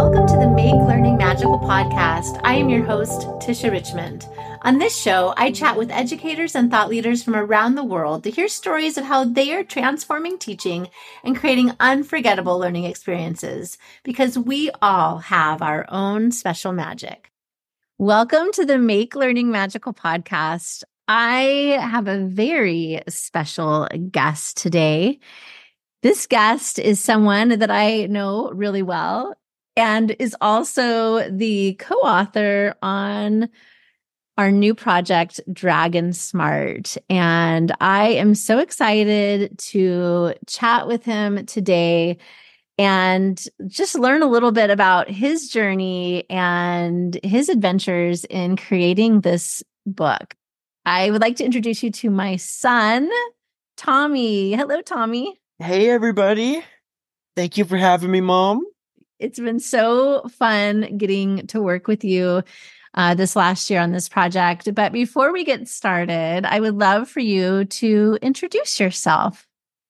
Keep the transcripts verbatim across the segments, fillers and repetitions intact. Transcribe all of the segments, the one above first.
Welcome to the Make Learning Magical podcast. I am your host, Tisha Richmond. On this show, I chat with educators and thought leaders from around the world to hear stories of how they are transforming teaching and creating unforgettable learning experiences, because we all have our own special magic. Welcome to the Make Learning Magical podcast. I have a very special guest today. This guest is someone that I know really well and is also the co-author on our new project, Dragon Smart. And I am so excited to chat with him today and just learn a little bit about his journey and his adventures in creating this book. I would like to introduce you to my son, Tommy. Hello, Tommy. Hey, everybody. Thank you for having me, Mom. It's been so fun getting to work with you uh, this last year on this project. But before we get started, I would love for you to introduce yourself.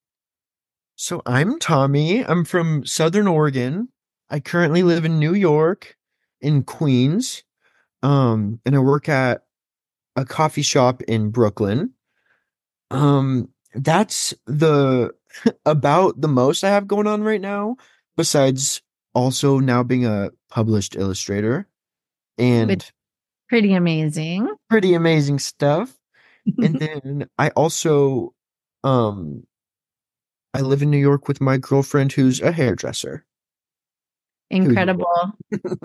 So I'm Tommy. I'm from Southern Oregon. I currently live in New York, in Queens, um, and I work at a coffee shop in Brooklyn. Um, that's the about the most I have going on right now, besides also now being a published illustrator and It's pretty amazing. pretty amazing stuff. And then I also, um, I live in New York with my girlfriend who's a hairdresser. Incredible.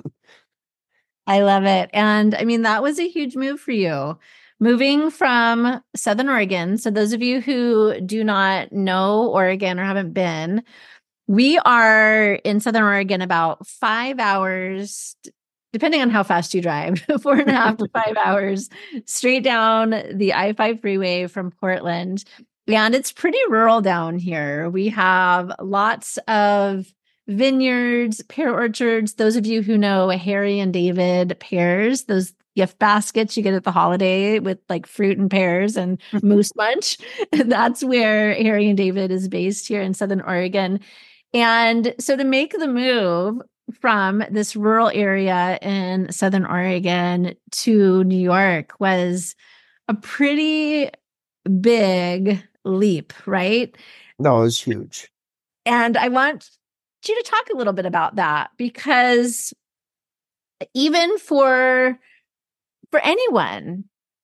I love it. And I mean, that was a huge move for you. Moving from Southern Oregon. So those of you who do not know Oregon or haven't been, we are in Southern Oregon about five hours, depending on how fast you drive, four and a half to five hours straight down the I five freeway from Portland. And it's pretty rural down here. We have lots of vineyards, pear orchards. Those of you who know Harry and David pears, those gift baskets you get at the holiday with like fruit and pears and moose munch. That's where Harry and David is based here in Southern Oregon. And so to make the move from this rural area in Southern Oregon to New York was a pretty big leap, right? No, it was huge. And I want you to talk a little bit about that, because even for for anyone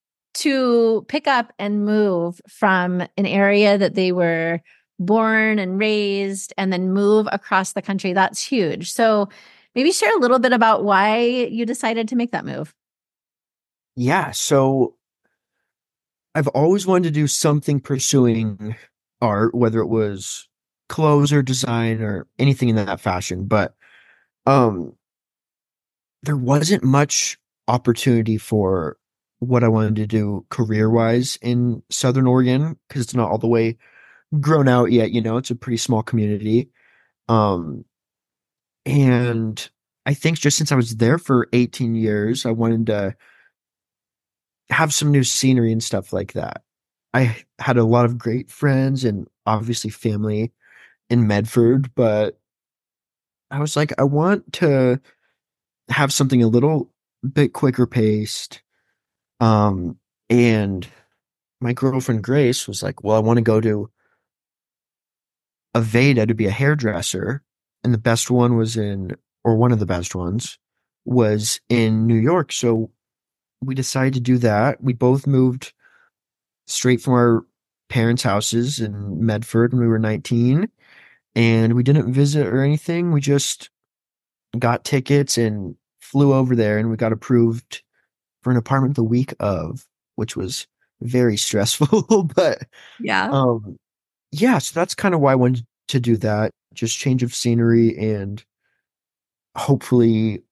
to pick up and move from an area that they were born and raised and then move across the country, that's huge. So maybe share a little bit about why you decided to make that move. Yeah, so I've always wanted to do something pursuing art, whether it was clothes or design or anything in that fashion, but um there wasn't much opportunity for what I wanted to do career-wise in Southern Oregon because it's not all the way grown out yet, you know, it's a pretty small community. Um, and I think just since I was there for eighteen years, I wanted to have some new scenery and stuff like that. I had a lot of great friends and obviously family in Medford, but I was like, I want to have something a little bit quicker paced. Um, and my girlfriend Grace was like, well, I want to go to Aveda to be a hairdresser. And the best one was in, or one of the best ones was in New York. So we decided to do that. We both moved straight from our parents' houses in Medford when we were nineteen. And we didn't visit or anything. We just got tickets and flew over there, and we got approved for an apartment the week of, which was very stressful. But Yeah. um, yeah, so that's kind of why I wanted to do that. Just change of scenery and hopefully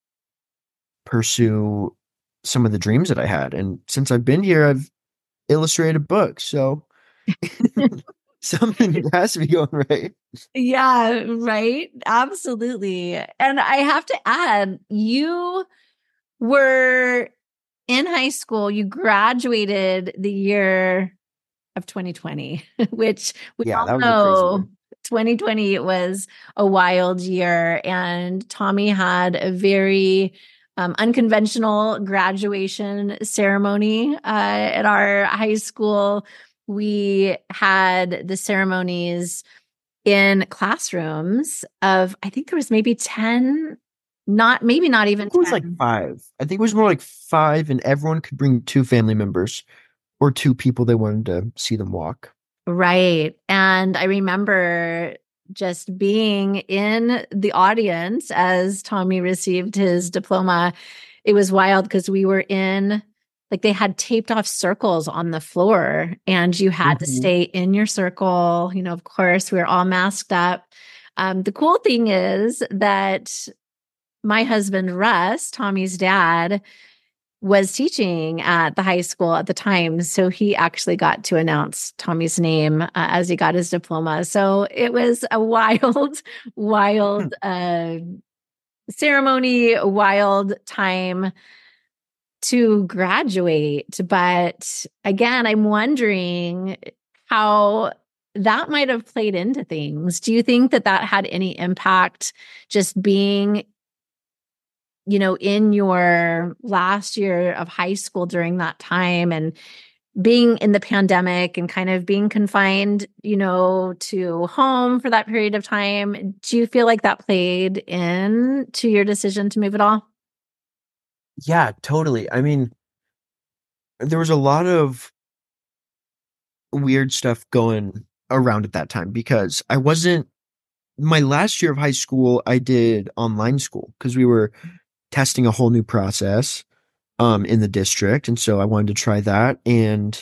pursue some of the dreams that I had. And since I've been here, I've illustrated books. So something has to be going right. Yeah, right. Absolutely. And I have to add, you were in high school, you graduated the year of twenty twenty, which we Yeah, all that was a crazy know year. twenty twenty was a wild year, and Tommy had a very um, unconventional graduation ceremony uh, at our high school. We had the ceremonies in classrooms of, I think there was maybe ten, not maybe not even It was like ten. five. I think it was more like five, and everyone could bring two family members or two people they wanted to see them walk. Right. And I remember just being in the audience as Tommy received his diploma. It was wild because we were in, like, they had taped off circles on the floor and you had to Mhm. stay in your circle. You know, of course, we were all masked up. Um, the cool thing is that my husband, Russ, Tommy's dad, was teaching at the high school at the time. So he actually got to announce Tommy's name uh, as he got his diploma. So it was a wild, wild uh, ceremony, a wild time to graduate. But again, I'm wondering how that might have played into things. Do you think that that had any impact, just being, you know, in your last year of high school during that time and being in the pandemic and kind of being confined, you know, to home for that period of time? Do you feel like that played in to your decision to move at all? Yeah, totally. I mean, there was a lot of weird stuff going around at that time because I wasn't my last year of high school, I did online school because we were testing a whole new process um in the district, and so I wanted to try that. And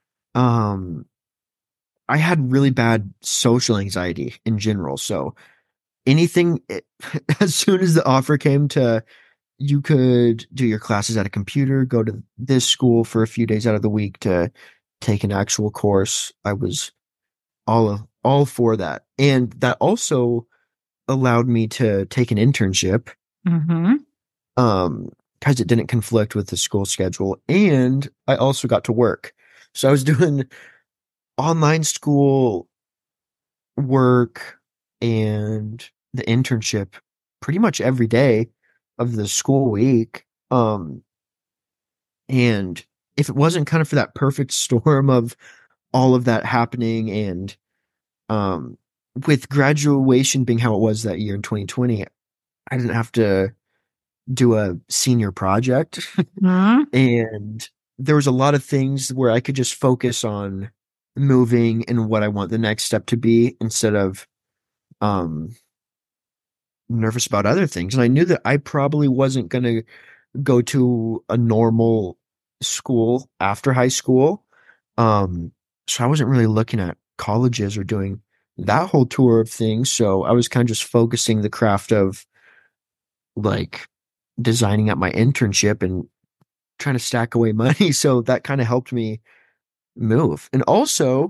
um I had really bad social anxiety in general. So anything as soon as the offer came to you could do your classes at a computer, go to this school for a few days out of the week to take an actual course, I was all all for that. And that also allowed me to take an internship Mm-hmm. um because it didn't conflict with the school schedule, and I also got to work. So I was doing online school work and the internship pretty much every day of the school week. Um, and if it wasn't kind of for that perfect storm of all of that happening and um, with graduation being how it was that year in twenty twenty, I didn't have to do a senior project. Mm-hmm. And there was a lot of things where I could just focus on moving and what I want the next step to be instead of um nervous about other things. And I knew that I probably wasn't going to go to a normal school after high school. Um, so I wasn't really looking at colleges or doing that whole tour of things. So I was kind of just focusing the craft of like designing up my internship and trying to stack away money. So that kind of helped me move. And also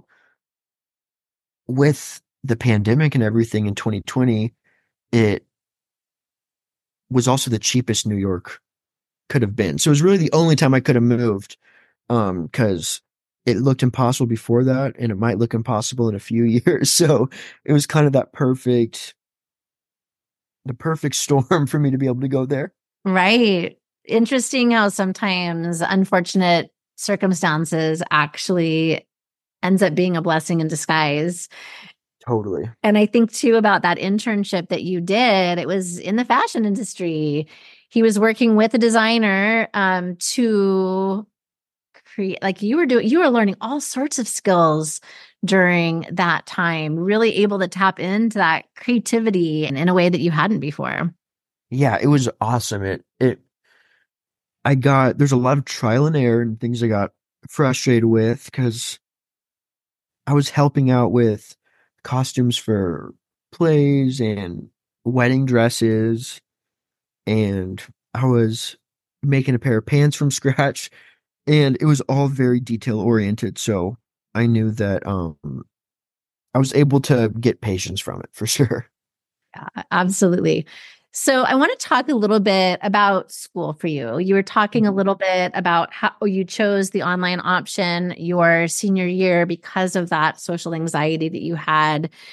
with the pandemic and everything in twenty twenty, it was also the cheapest New York could have been. So it was really the only time I could have moved, um, because it looked impossible before that, and it might look impossible in a few years. So it was kind of that perfect, the perfect storm for me to be able to go there. Right. Interesting how sometimes unfortunate circumstances actually ends up being a blessing in disguise. Totally. And I think too about that internship that you did, it was in the fashion industry. He was working with a designer um, to create, like you were doing, you were learning all sorts of skills during that time, really able to tap into that creativity in, in a way that you hadn't before. Yeah, it was awesome. It, it, I got, there's a lot of trial and error and things I got frustrated with because I was helping out with costumes for plays and wedding dresses, and I was making a pair of pants from scratch, and it was all very detail oriented. So I knew that um, I was able to get patience from it for sure. Yeah, absolutely. So I want to talk a little bit about school for you. You were talking a little bit about how you chose the online option your senior year because of that social anxiety that you had.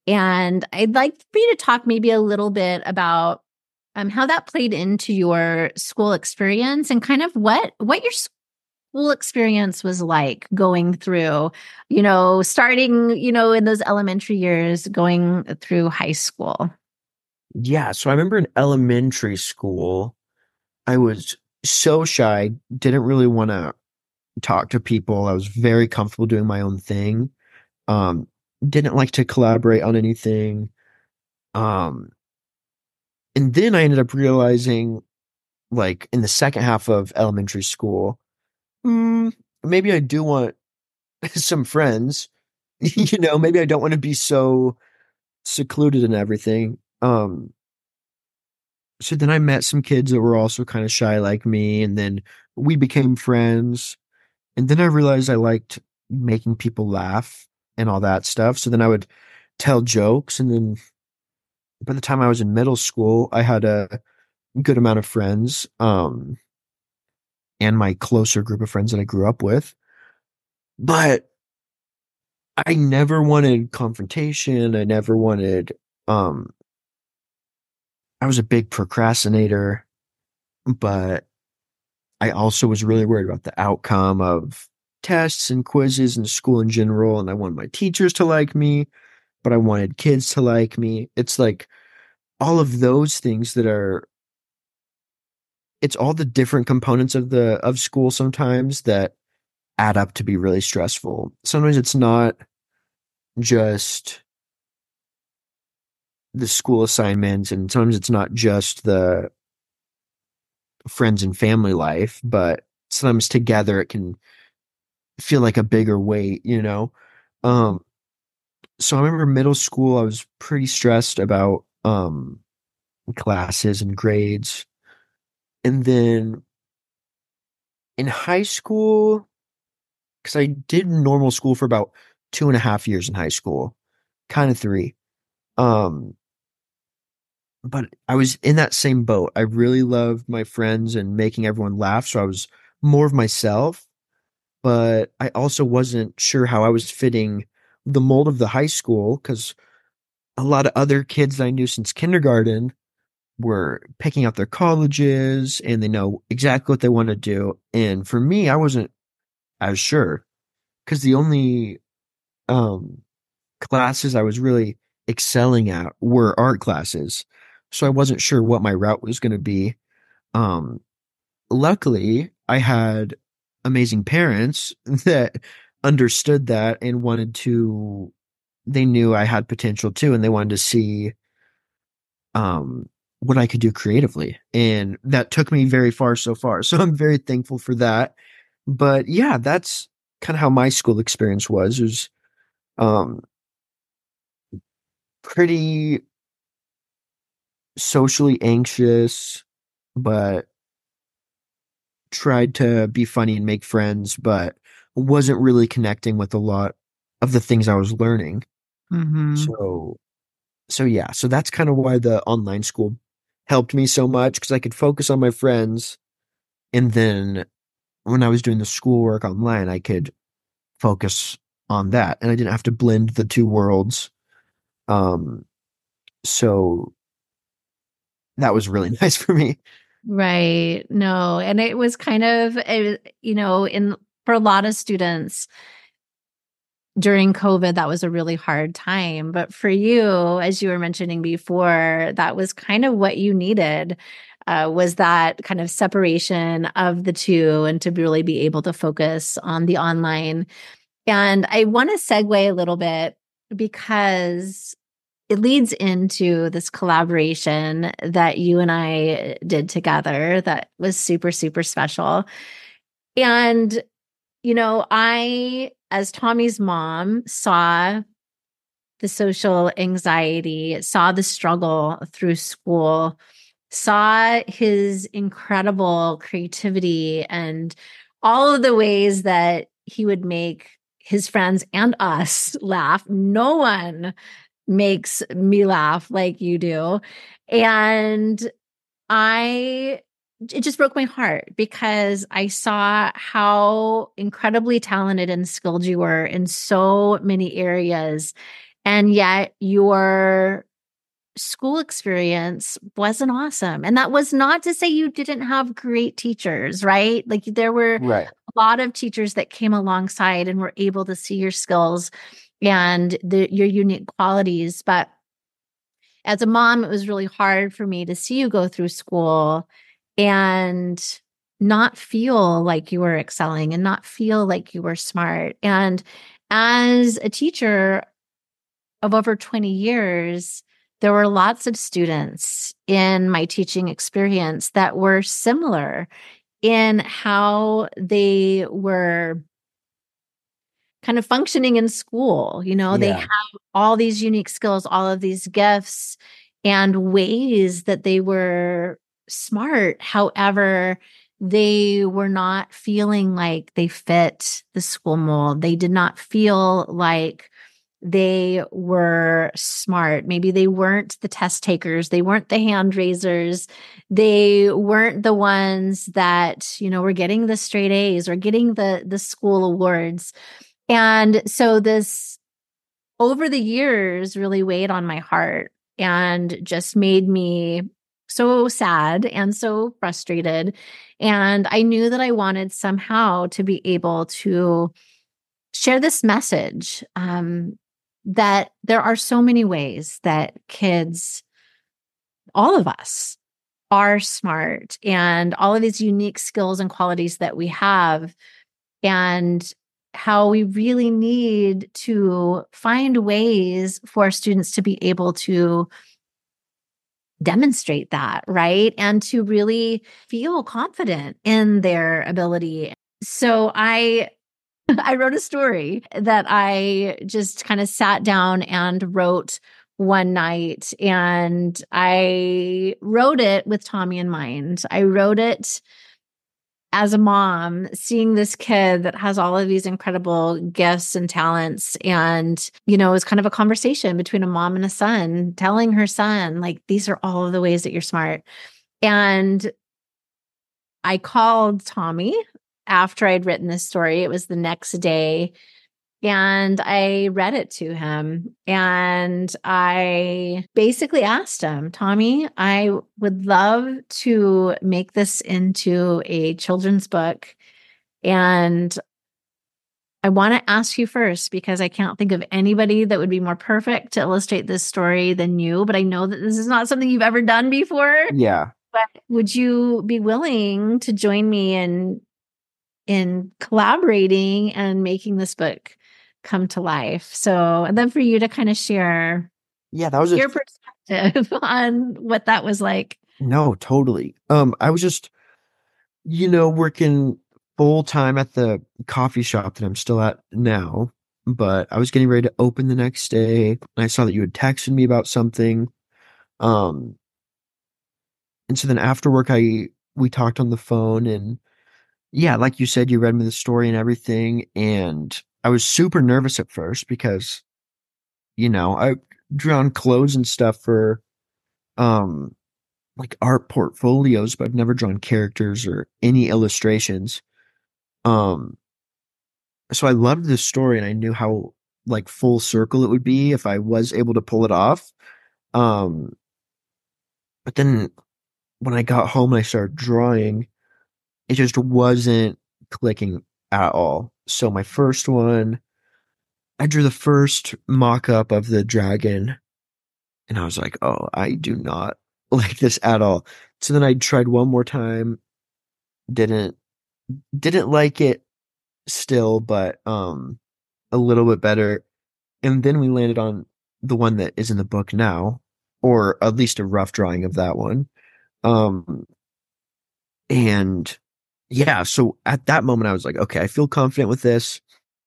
And I'd like for you to talk maybe a little bit about um, how that played into your school experience and kind of what what your school experience was like going through, you know, starting, you know, in those elementary years, going through high school. Yeah. So I remember in elementary school, I was so shy, didn't really want to talk to people. I was very comfortable doing my own thing. Um, didn't like to collaborate on anything. Um, and then I ended up realizing, like, in the second half of elementary school, mm, maybe I do want some friends. You know, maybe I don't want to be so secluded and everything. Um, so then I met some kids that were also kind of shy like me, and then we became friends. And then I realized I liked making people laugh and all that stuff. So then I would tell jokes. And then by the time I was in middle school, I had a good amount of friends, um, and my closer group of friends that I grew up with. But I never wanted confrontation. I never wanted, um, I was a big procrastinator, but I also was really worried about the outcome of tests and quizzes and school in general. And I wanted my teachers to like me, but I wanted kids to like me. It's like all of those things that are, it's all the different components of the, of school sometimes that add up to be really stressful. Sometimes it's not just the school assignments, and sometimes it's not just the friends and family life, but sometimes together it can feel like a bigger weight, you know? Um, so I remember middle school, I was pretty stressed about um classes and grades. And then in high school, because I did normal school for about two and a half years in high school, kind of three. Um, but I was in that same boat. I really loved my friends and making everyone laugh, so I was more of myself, but I also wasn't sure how I was fitting the mold of the high school because a lot of other kids that I knew since kindergarten were picking out their colleges and they know exactly what they want to do. And for me, I wasn't as sure because the only um, classes I was really excelling at were art classes. So I wasn't sure what my route was going to be. Um, luckily, I had amazing parents that understood that and wanted to, they knew I had potential too, and they wanted to see um, what I could do creatively. And that took me very far so far. So I'm very thankful for that. But yeah, that's kind of how my school experience was. It was um, pretty socially anxious, but tried to be funny and make friends, but wasn't really connecting with a lot of the things I was learning. Mm-hmm. So, so yeah, so that's kind of why the online school helped me so much because I could focus on my friends. And then when I was doing the schoolwork online, I could focus on that and I didn't have to blend the two worlds. Um, so that was really nice for me. Right. No. And it was kind of, it, you know, in for a lot of students during COVID, that was a really hard time. But for you, as you were mentioning before, that was kind of what you needed. Uh, was that kind of separation of the two and to really be able to focus on the online. And I want to segue a little bit because it leads into this collaboration that you and I did together that was super, super special. And, you know, I, as Tommy's mom, saw the social anxiety, saw the struggle through school, saw his incredible creativity and all of the ways that he would make his friends and us laugh. No one makes me laugh like you do. And I, it just broke my heart because I saw how incredibly talented and skilled you were in so many areas. And yet your school experience wasn't awesome. And that was not to say you didn't have great teachers, right? Like there were Right. a lot of teachers that came alongside and were able to see your skills and the, your unique qualities. But as a mom, it was really hard for me to see you go through school and not feel like you were excelling and not feel like you were smart. And as a teacher of over twenty years, there were lots of students in my teaching experience that were similar in how they were kind of functioning in school. You know, they Yeah. have all these unique skills, all of these gifts and ways that they were smart. However, they were not feeling like they fit the school mold. They did not feel like they were smart. Maybe they weren't the test takers. They weren't the hand raisers. They weren't the ones that, you know, were getting the straight A's or getting the, the school awards. And so this over the years really weighed on my heart and just made me so sad and so frustrated. And I knew that I wanted somehow to be able to share this message um, that there are so many ways that kids, all of us, are smart and all of these unique skills and qualities that we have. And how we really need to find ways for students to be able to demonstrate that, right? And to really feel confident in their ability. So I I wrote a story that I just kind of sat down and wrote one night, and I wrote it with Tommy in mind. I wrote it as a mom, seeing this kid that has all of these incredible gifts and talents. And, you know, it's kind of a conversation between a mom and a son, telling her son, like, these are all of the ways that you're smart. And I called Tommy after I'd written this story. It was the next day. And I read it to him. And I basically asked him, Tommy, I would love to make this into a children's book. And I want to ask you first, because I can't think of anybody that would be more perfect to illustrate this story than you. But I know that this is not something you've ever done before. Yeah. But would you be willing to join me in in collaborating and making this book come to life? So I'd love for you to kind of share Yeah, that was a your perspective on what that was like. no, totally. Um, I was just, you know, working full time at the coffee shop that I'm still at now, but I was getting ready to open the next day, and I saw that you had texted me about something. Um, and so then after work, I we talked on the phone, and yeah, like you said, you read me the story and everything, and I was super nervous at first because, you know, I drawn clothes and stuff for um like art portfolios, but I've never drawn characters or any illustrations. Um, so I loved this story, and I knew how like full circle it would be if I was able to pull it off. Um, but then when I got home and I started drawing, it just wasn't clicking at all. So my first one, I drew the first mock-up of the dragon, and I was like, oh, I do not like this at all. So then I tried one more time, didn't didn't like it still, but um a little bit better. And then we landed on the one that is in the book now, or at least a rough drawing of that one. Um and yeah, so at that moment I was like, okay, I feel confident with this.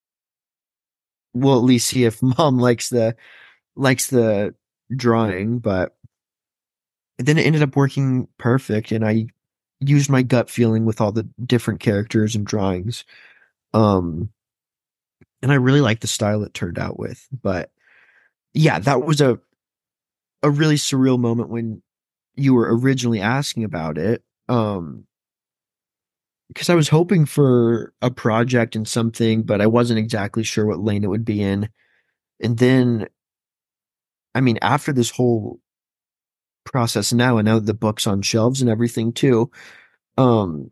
We'll at least see if mom likes the likes the drawing, but then it ended up working perfect, and I used my gut feeling with all the different characters and drawings. Um and I really like the style it turned out with. But yeah, that was a a really surreal moment when you were originally asking about it. Um, because I was hoping for a project and something, but I wasn't exactly sure what lane it would be in. And then I mean, after this whole process now, and now the book's on shelves and everything too, um,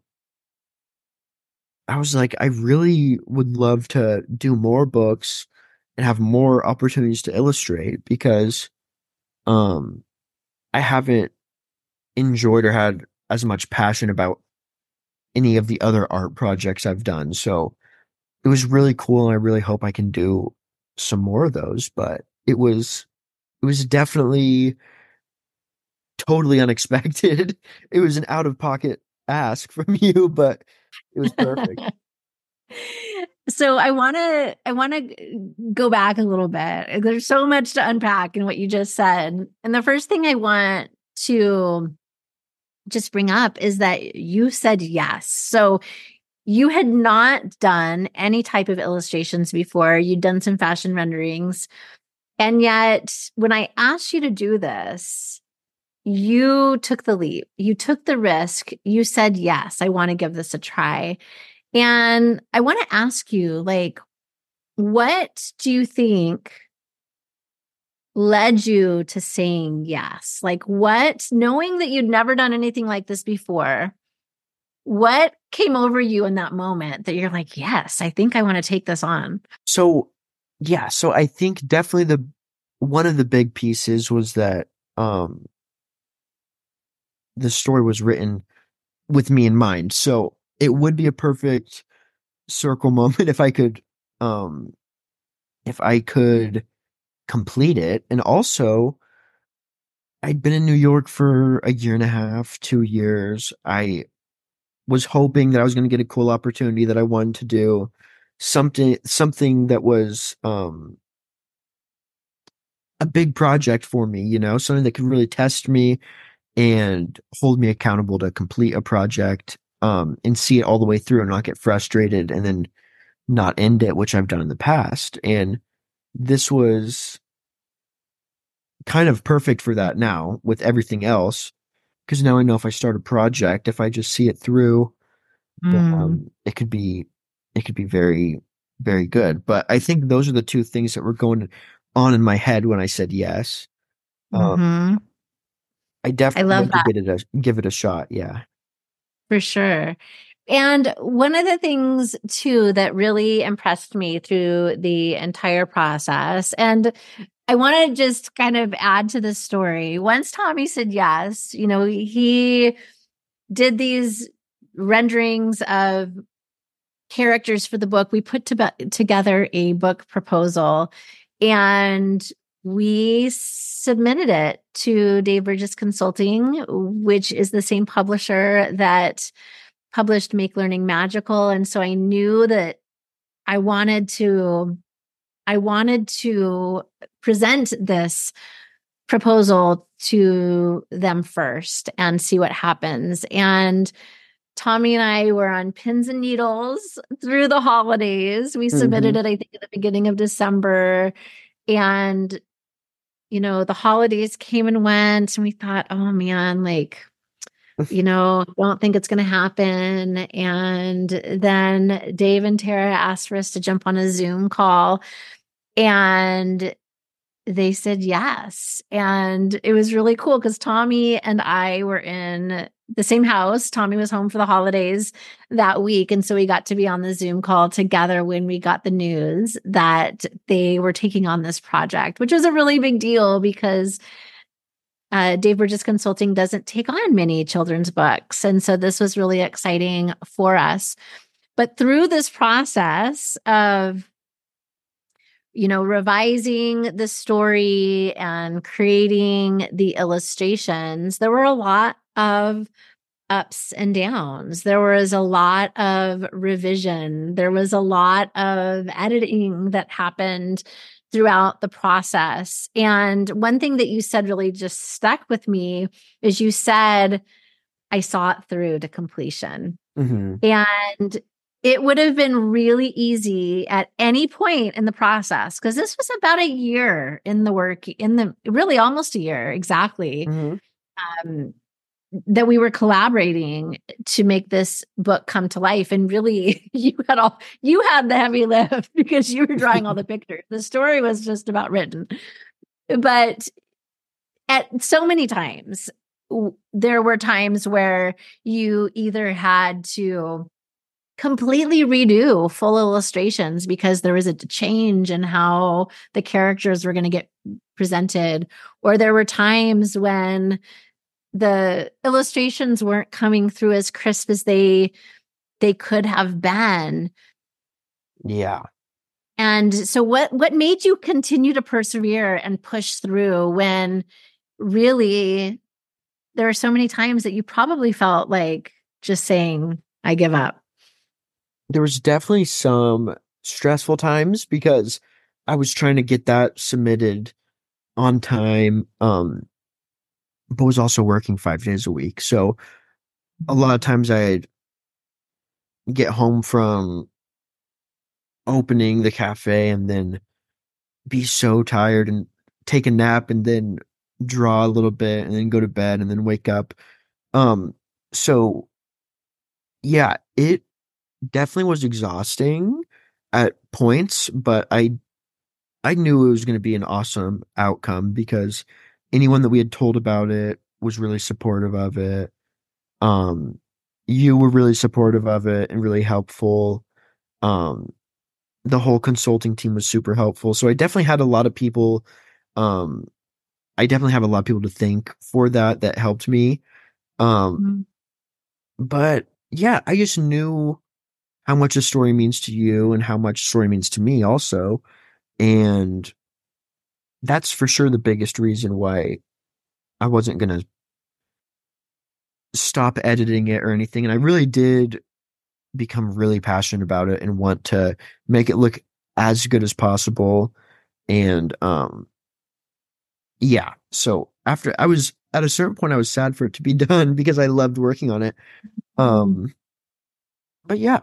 I was like, I really would love to do more books and have more opportunities to illustrate because um I haven't enjoyed or had as much passion about any of the other art projects I've done. So it was really cool and I really hope I can do some more of those, but it was it was definitely totally unexpected. It was an out of pocket ask from you, but it was perfect. So I want to I want to go back a little bit. There's so much to unpack in what you just said. And the first thing I want to just bring up is that you said yes. So you had not done any type of illustrations before. You'd done some fashion renderings. And yet when I asked you to do this, you took the leap. You took the risk. You said, yes, I want to give this a try. And I want to ask you, like, what do you think led you to saying yes? Like, what, knowing that you'd never done anything like this before, what came over you in that moment that you're like, yes, I think I want to take this on? So, yeah, so I think definitely the one of the big pieces was that um the story was written with me in mind. So it would be a perfect circle moment if I could um if I could complete it. And also I'd been in New York for a year and a half, two years. I was hoping that I was going to get a cool opportunity that I wanted to do something something that was um a big project for me, you know, something that could really test me and hold me accountable to complete a project um and see it all the way through and not get frustrated and then not end it, which I've done in the past. And this was kind of perfect for that now with everything else. Because now I know if I start a project, if I just see it through, Mm. um, it could be it could be very, very good. But I think those are the two things that were going on in my head when I said yes. Um, Mm-hmm. I I definitely love want to that. get it a give it a shot. Yeah. For sure. And one of the things too that really impressed me through the entire process, and I want to just kind of add to the story. Once Tommy said yes, you know, he did these renderings of characters for the book. We put to together a book proposal and we submitted it to Dave Burgess Consulting, which is the same publisher that published Make Learning Magical. And so I knew that I wanted to, I wanted to present this proposal to them first and see what happens. And Tommy and I were on pins and needles through the holidays. We submitted Hmm. it, I think, at the beginning of December. And, you know, the holidays came and went, and we thought, oh man, like, you know, don't think it's going to happen. And then Dave and Tara asked for us to jump on a Zoom call, and they said yes. And it was really cool because Tommy and I were in the same house. Tommy was home for the holidays that week. And so we got to be on the Zoom call together when we got the news that they were taking on this project, which was a really big deal because uh, Dave Burgess Consulting doesn't take on many children's books. And so this was really exciting for us. But through this process of you know, revising the story and creating the illustrations, there were a lot of ups and downs. There was a lot of revision. There was a lot of editing that happened throughout the process. And one thing that you said really just stuck with me is you said, I saw it through to completion. Hmm. And it would have been really easy at any point in the process because this was about a year in the work, in the really almost a year exactly, Hmm. um, that we were collaborating to make this book come to life. And really, you had all you had the heavy lift because you were drawing all the pictures. The story was just about written. but at so many times, w- there were times where you either had to completely redo full illustrations because there was a change in how the characters were going to get presented, or there were times when the illustrations weren't coming through as crisp as they they could have been. Yeah. And so what what made you continue to persevere and push through when really there are so many times that you probably felt like just saying, I give up? There was definitely some stressful times because I was trying to get that submitted on time, um, but was also working five days a week. So a lot of times I'd get home from opening the cafe and then be so tired and take a nap and then draw a little bit and then go to bed and then wake up. Um, so yeah, it definitely was exhausting at points, but I I knew it was going to be an awesome outcome because anyone that we had told about it was really supportive of it. Um, you were really supportive of it and really helpful. Um, the whole consulting team was super helpful. So I definitely had a lot of people. Um, I definitely have a lot of people to thank for that, that helped me. Um, Mhm. but yeah, I just knew how much a story means to you and how much story means to me also. And that's for sure the biggest reason why I wasn't going to stop editing it or anything. And I really did become really passionate about it and want to make it look as good as possible. And um yeah, so after I was at a certain point I was sad for it to be done because I loved working on it. Um but yeah,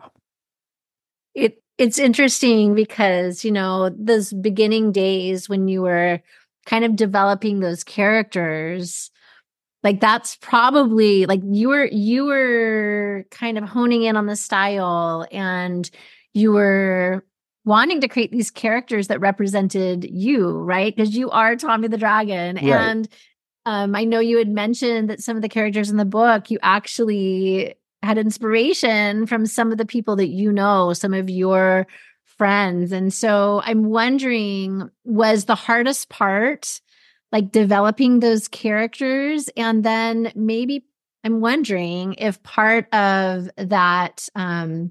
It it's interesting because, you know, those beginning days when you were kind of developing those characters, like that's probably like you were you were kind of honing in on the style, and you were wanting to create these characters that represented you, right? Because you are Tommy the Dragon. right. And um, I know you had mentioned that some of the characters in the book, you actually had inspiration from some of the people that you know, some of your friends. And so I'm wondering, was the hardest part like developing those characters? And then maybe I'm wondering if part of that, um,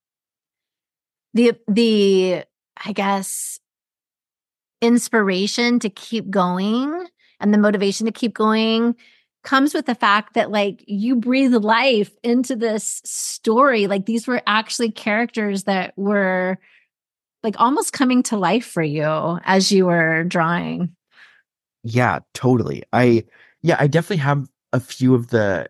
the, the, I guess, inspiration to keep going and the motivation to keep going comes with the fact that like you breathe life into this story. Like these were actually characters that were like almost coming to life for you as you were drawing. Yeah, totally. I yeah, I definitely have a few of the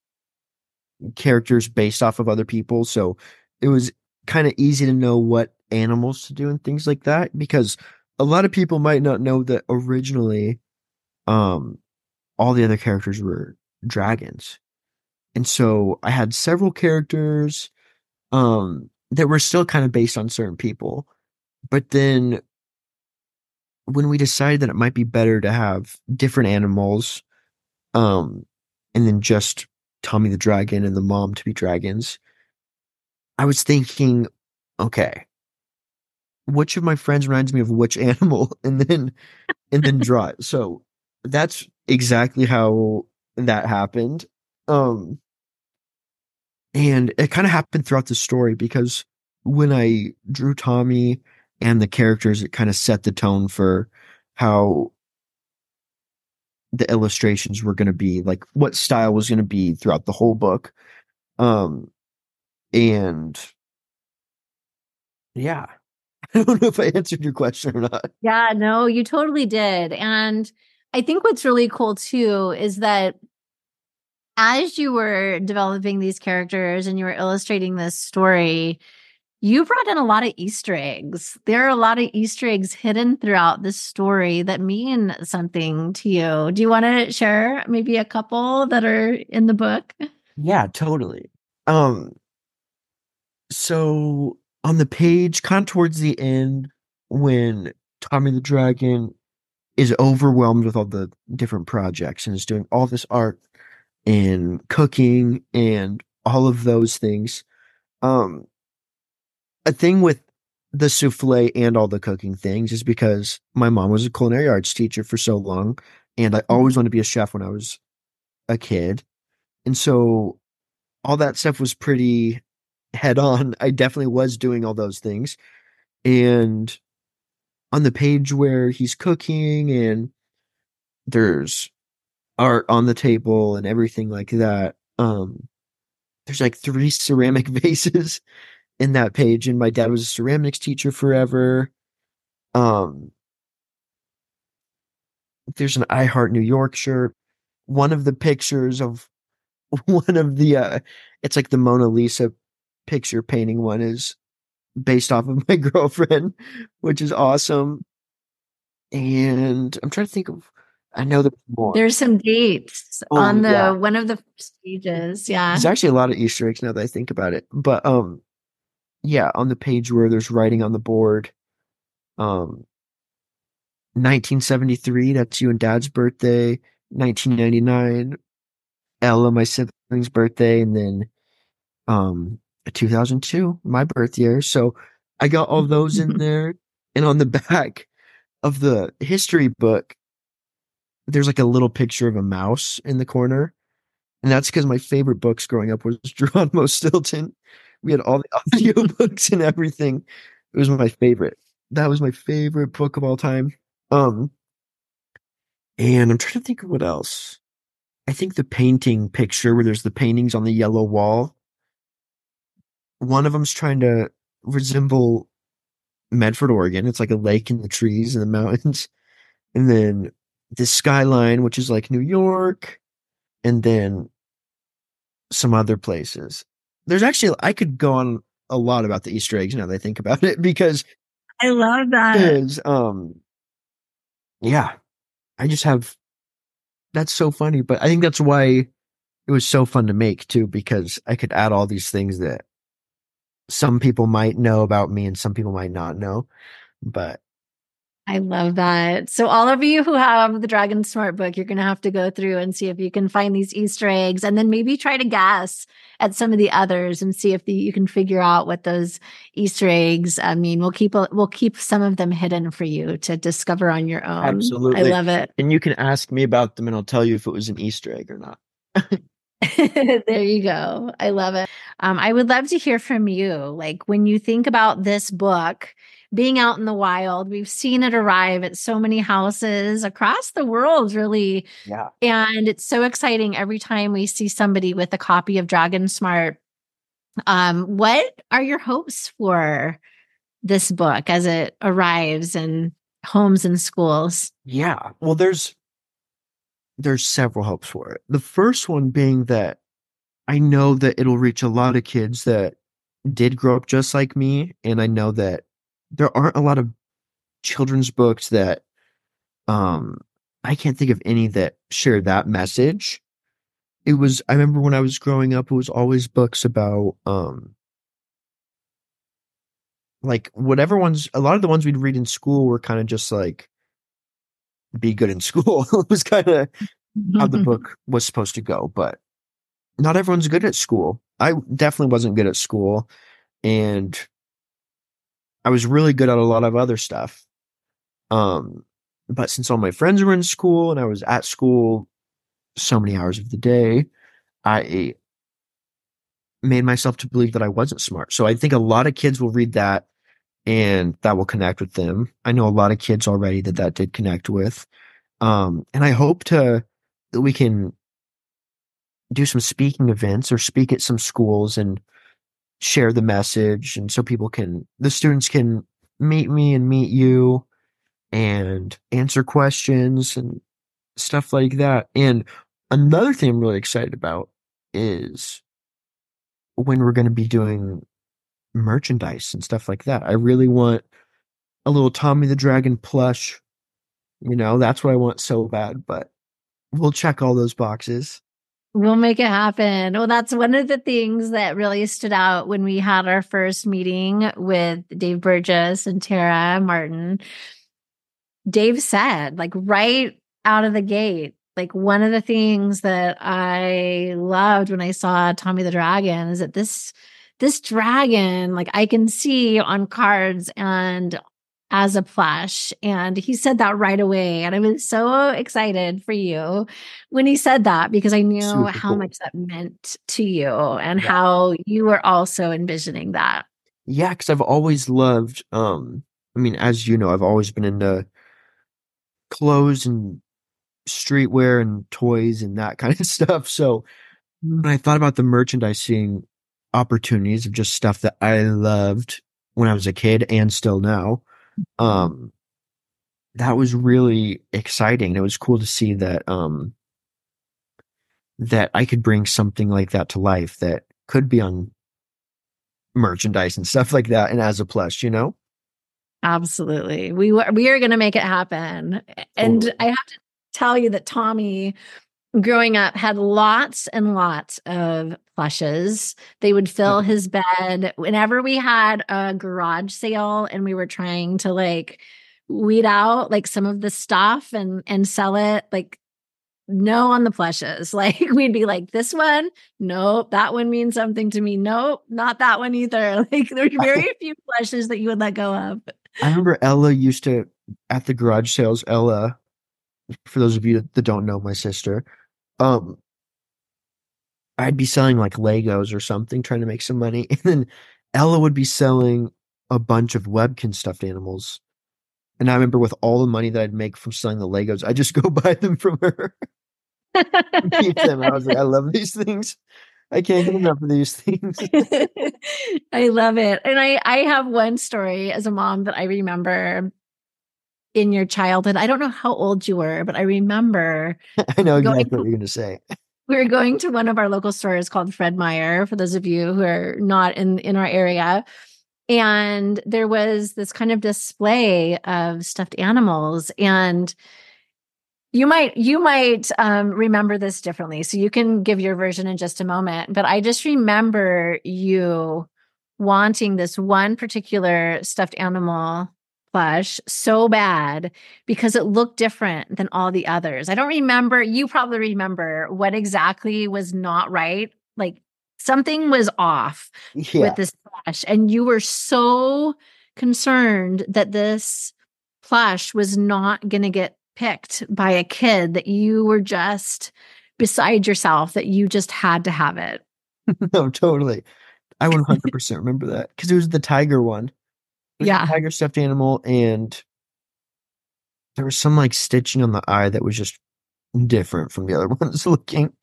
characters based off of other people, so it was kind of easy to know what animals to do and things like that because a lot of people might not know that originally um all the other characters were dragons. And so I had several characters um that were still kind of based on certain people. But then when we decided that it might be better to have different animals, um, and then just Tommy the Dragon and the mom to be dragons, I was thinking, okay, which of my friends reminds me of which animal, and then and then draw it. So that's exactly how that happened. Um, and it kind of happened throughout the story because when I drew Tommy and the characters, it kind of set the tone for how the illustrations were going to be, like what style was going to be throughout the whole book. Um, and yeah, I don't know if I answered your question or not. Yeah, no, you totally did. And I think what's really cool too is that as you were developing these characters and you were illustrating this story, you brought in a lot of Easter eggs. There are a lot of Easter eggs hidden throughout this story that mean something to you. Do you want to share maybe a couple that are in the book? Yeah, totally. Um, so on the page, kind of towards the end, when Tommy the Dragon is overwhelmed with all the different projects and is doing all this art and cooking and all of those things. Um, a thing with the souffle and all the cooking things is because my mom was a culinary arts teacher for so long, and I always wanted to be a chef when I was a kid. And so all that stuff was pretty head on. I definitely was doing all those things. And on the page where he's cooking and there's art on the table and everything like that, um, there's like three ceramic vases in that page. And my dad was a ceramics teacher forever. Um, there's an I Heart New York shirt. One of the pictures of one of the, uh, it's like the Mona Lisa picture painting one is based off of my girlfriend, which is awesome. And I'm trying to think of, I know there's more. There's some dates Oh, on the yeah. one of the first pages. Yeah. There's actually a lot of Easter eggs now that I think about it. But um, yeah, on the page where there's writing on the board, um, nineteen seventy-three, that's you and Dad's birthday. nineteen ninety-nine, Ella, my sibling's birthday, and then um, two thousand two, my birth year. So I got all those in there. And on the back of the history book, there's like a little picture of a mouse in the corner. And that's because my favorite books growing up was Geronimo Stilton. We had all the audio books and everything. It was my favorite. That was my favorite book of all time. Um, and I'm trying to think of what else. I think the painting picture where there's the paintings on the yellow wall. One of them's trying to resemble Medford, Oregon. It's like a lake in the trees and the mountains. And then the skyline, which is like New York. And then some other places. There's actually, I could go on a lot about the Easter eggs now that I think about it because I love that. is, um, yeah, I just have, that's so funny. But I think that's why it was so fun to make too, because I could add all these things that some people might know about me and some people might not know. But I love that. So all of you who have the Dragon Smart book, you're going to have to go through and see if you can find these Easter eggs and then maybe try to guess at some of the others and see if the, you can figure out what those Easter eggs, I mean, we'll keep, we'll keep some of them hidden for you to discover on your own. absolutely. I love it. And you can ask me about them and I'll tell you if it was an Easter egg or not. There you go. I love it. Um, I would love to hear from you. Like when you think about this book being out in the wild, we've seen it arrive at so many houses across the world, really. Yeah. And it's so exciting every time we see somebody with a copy of Dragon Smart. Um, what are your hopes for this book as it arrives in homes and schools? Yeah. Well, there's there's several hopes for it. The first one being that I know that it'll reach a lot of kids that did grow up just like me. And I know that there aren't a lot of children's books that, um, I can't think of any that share that message. It was, I remember when I was growing up, it was always books about, um, like whatever ones, a lot of the ones we'd read in school were kind of just like, be good in school. It was kind of how the book was supposed to go, but not everyone's good at school. I definitely wasn't good at school, and I was really good at a lot of other stuff. Um, but since all my friends were in school and I was at school so many hours of the day, I made myself to believe that I wasn't smart. So I think a lot of kids will read that and that will connect with them. I know a lot of kids already that that did connect with. Um, and I hope to, that we can do some speaking events or speak at some schools and share the message. And so people can, the students can meet me and meet you and answer questions and stuff like that. And another thing I'm really excited about is when we're going to be doing merchandise and stuff like that. I really want a little Tommy the Dragon plush. You know, that's what I want so bad, but we'll check all those boxes. We'll make it happen. Well, that's one of the things that really stood out when we had our first meeting with Dave Burgess and Tara Martin. Dave said, like right out of the gate, like one of the things that I loved when I saw Tommy the Dragon is that this this dragon, like I can see on cards and as a plush. And he said that right away. And I was so excited for you when he said that because I knew Super how cool. much that meant to you and Yeah. how you were also envisioning that. Yeah, because I've always loved, um, I mean, as you know, I've always been into clothes and streetwear and toys and that kind of stuff. So when I thought about the merchandising opportunities of just stuff that I loved when I was a kid and still now, um, that was really exciting. It was cool to see that, um, that I could bring something like that to life that could be on merchandise and stuff like that. And as a plush, you know? Absolutely. We were, we are going to make it happen. And Totally. I have to tell you that Tommy, growing up, had lots and lots of plushes. They would fill his bed whenever we had a garage sale and we were trying to like weed out like some of the stuff and and sell it. Like no on the plushes. Like we'd be like, this one, nope, that one means something to me. Nope, not that one either. Like there's very few plushes that you would let go of. I remember Ella used to, at the garage sales, Ella, for those of you that don't know my sister, um, I'd be selling like Legos or something, trying to make some money. And then Ella would be selling a bunch of Webkin stuffed animals. And I remember with all the money that I'd make from selling the Legos, I just go buy them from her and keep them. I was like, I love these things. I can't get enough of these things. I love it. And I I have one story as a mom that I remember in your childhood. I don't know how old you were, but I remember I know going exactly what to, you're going to say. we were going to one of our local stores called Fred Meyer, for those of you who are not in in our area. And there was this kind of display of stuffed animals. And you might you might um, remember this differently. So you can give your version in just a moment. But I just remember you wanting this one particular stuffed animal plush so bad because it looked different than all the others. I don't remember. You probably remember what exactly was not right. Like something was off with Yeah. this plush, and you were so concerned that this plush was not going to get picked by a kid that you were just beside yourself, that you just had to have it. No, totally. I one hundred percent remember that because it was the tiger one. It was the Yeah. tiger stuffed animal, and there was some like stitching on the eye that was just different from the other ones looking.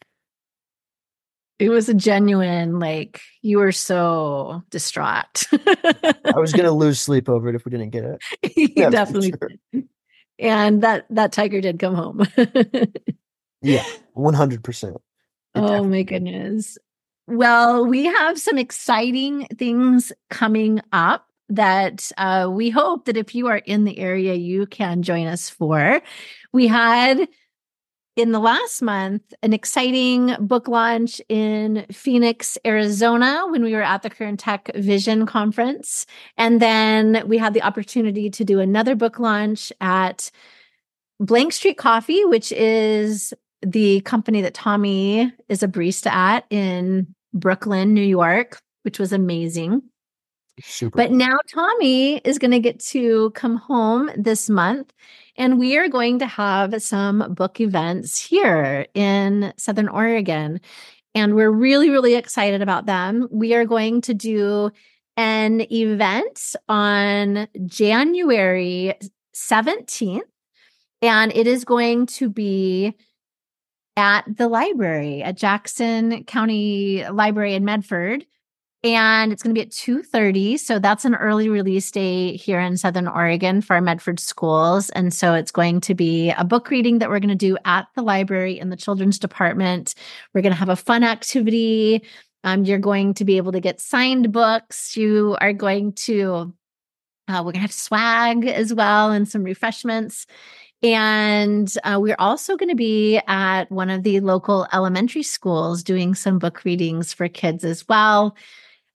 It was a genuine, like, you were so distraught. I was gonna lose sleep over it if we didn't get it. You That's for definitely sure. did. And that that tiger did come home. Yeah, one hundred percent. It Oh my definitely did. goodness. Well, we have some exciting things coming up that uh, we hope that if you are in the area, you can join us for. We had in the last month an exciting book launch in Phoenix, Arizona, when we were at the Current Tech Vision Conference. And then we had the opportunity to do another book launch at Blank Street Coffee, which is the company that Tommy is a barista at in Brooklyn, New York, which was amazing. Super But cool. now Tommy is going to get to come home this month, and we are going to have some book events here in Southern Oregon. And we're really, really excited about them. We are going to do an event on January seventeenth, and it is going to be at the library at Jackson County Library in Medford. And it's going to be at two thirty. So that's an early release day here in Southern Oregon for our Medford schools. And so it's going to be a book reading that we're going to do at the library in the children's department. We're going to have a fun activity. Um, you're going to be able to get signed books. You are going to, uh, we're going to have swag as well and some refreshments. And uh, we're also going to be at one of the local elementary schools doing some book readings for kids as well.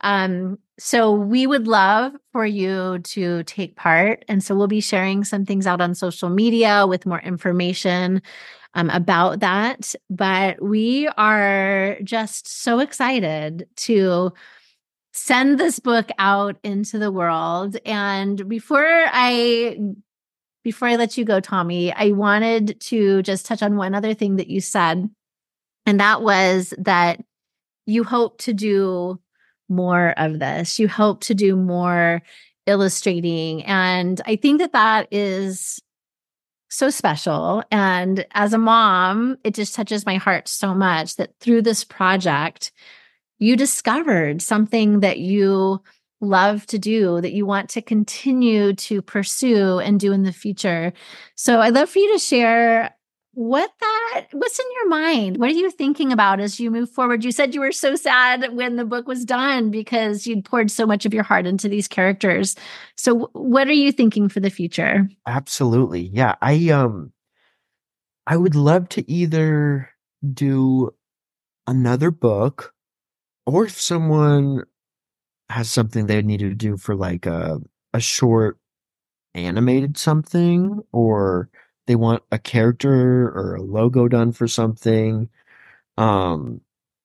Um, so we would love for you to take part. And so we'll be sharing some things out on social media with more information um, about that. But we are just so excited to send this book out into the world. And before I before I let you go, Tommy, I wanted to just touch on one other thing that you said, and that was that you hope to do more of this. You hope to do more illustrating. And I think that that is so special. And as a mom, it just touches my heart so much that through this project, you discovered something that you love to do, that you want to continue to pursue and do in the future. So I'd love for you to share what that, what's in your mind? What are you thinking about as you move forward? You said you were so sad when the book was done because you'd poured so much of your heart into these characters. So what are you thinking for the future? Absolutely. Yeah. I, um, I would love to either do another book, or if someone has something they need to do for like a, a short animated something, or they want a character or a logo done for something. Um,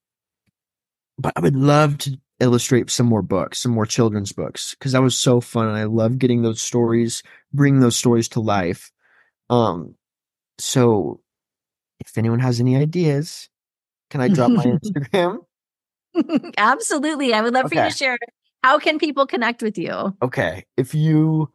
but I would love to illustrate some more books, some more children's books, because that was so fun. And I love getting those stories, bringing those stories to life. Um, so if anyone has any ideas, can I drop my Instagram? Absolutely. I would love for you Okay. to share. How can people connect with you? Okay. If you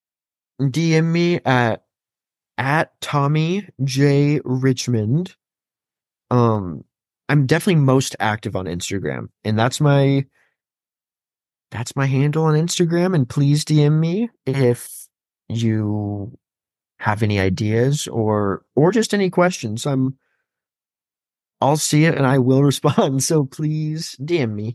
D M me at at Tommy J Richmond, um, I'm definitely most active on Instagram, and that's my that's my handle on Instagram. And please D M me if you have any ideas or or just any questions. I'm I'll see it and I will respond. So please D M me.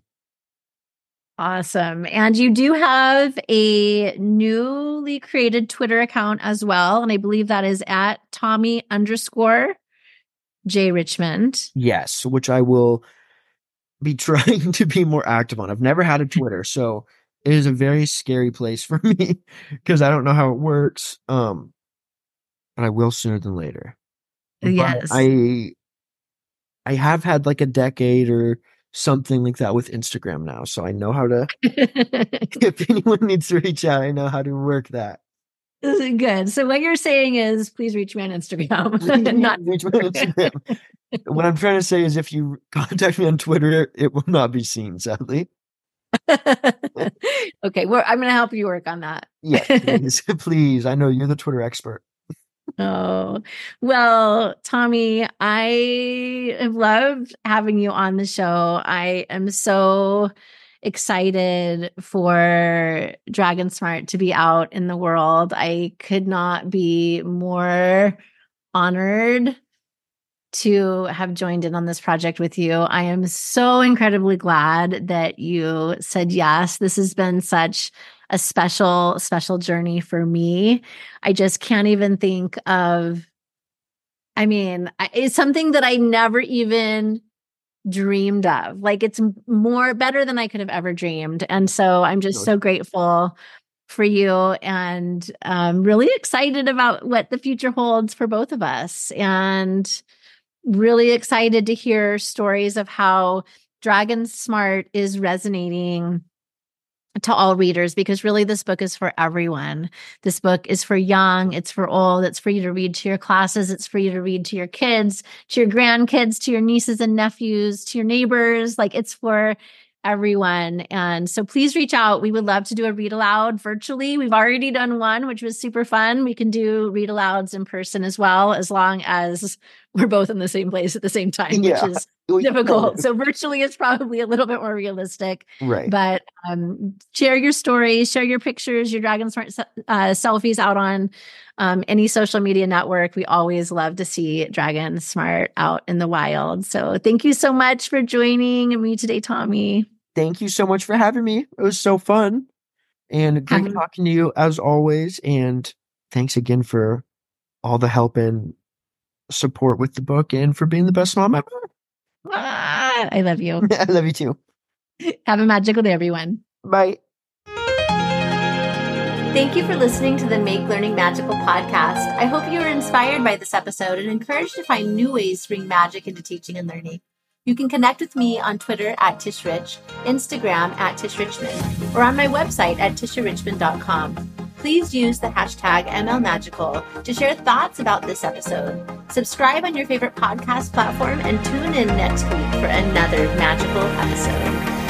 Awesome. And you do have a newly created Twitter account as well. And I believe that is at Tommy underscore J Richmond. Yes, which I will be trying to be more active on. I've never had a Twitter, so it is a very scary place for me because I don't know how it works. Um, but I will sooner than later. But Yes. I I have had like a decade or something like that with Instagram now, so I know how to. If anyone needs to reach out, I know how to work that. Good. So what you're saying is, please reach me on Instagram. Not reach me on Instagram. What I'm trying to say is, if you contact me on Twitter, it will not be seen, sadly. Okay, well, I'm going to help you work on that. Yes, please, please. I know you're the Twitter expert. Oh, well, Tommy, I have loved having you on the show. I am so excited for Dragon Smart to be out in the world. I could not be more honored to have joined in on this project with you. I am so incredibly glad that you said yes. This has been such a special, special journey for me. I just can't even think of, I mean, it's something that I never even dreamed of. Like, it's more better than I could have ever dreamed. And so I'm just so grateful for you, and um, really excited about what the future holds for both of us. And really excited to hear stories of how Dragon Smart is resonating to all readers, because really this book is for everyone. This book is for young, it's for old, it's for you to read to your classes, it's for you to read to your kids, to your grandkids, to your nieces and nephews, to your neighbors. Like, it's for everyone. And so please reach out. We would love to do a read aloud virtually. We've already done one, which was super fun. We can do read alouds in person as well, as long as we're both in the same place at the same time, Yeah. which is difficult. So virtually is probably a little bit more realistic. Right. But um, share your stories, share your pictures, your Dragon Smart uh, selfies out on um, any social media network. We always love to see Dragon Smart out in the wild. So thank you so much for joining me today, Tommy. Thank you so much for having me. It was so fun and great Um, talking to you as always. And thanks again for all the help and support with the book and for being the best mom ever. ah, I love you. I love you too. Have a magical day, everyone. Bye. Thank you for listening to the Make Learning Magical podcast. I hope you were inspired by this episode and encouraged to find new ways to bring magic into teaching and learning. You can connect with me on Twitter at TishRich, Instagram at TishRichmond, or on my website at tisha richmond dot com. Please use the hashtag M L Magical to share thoughts about this episode. Subscribe on your favorite podcast platform and tune in next week for another magical episode.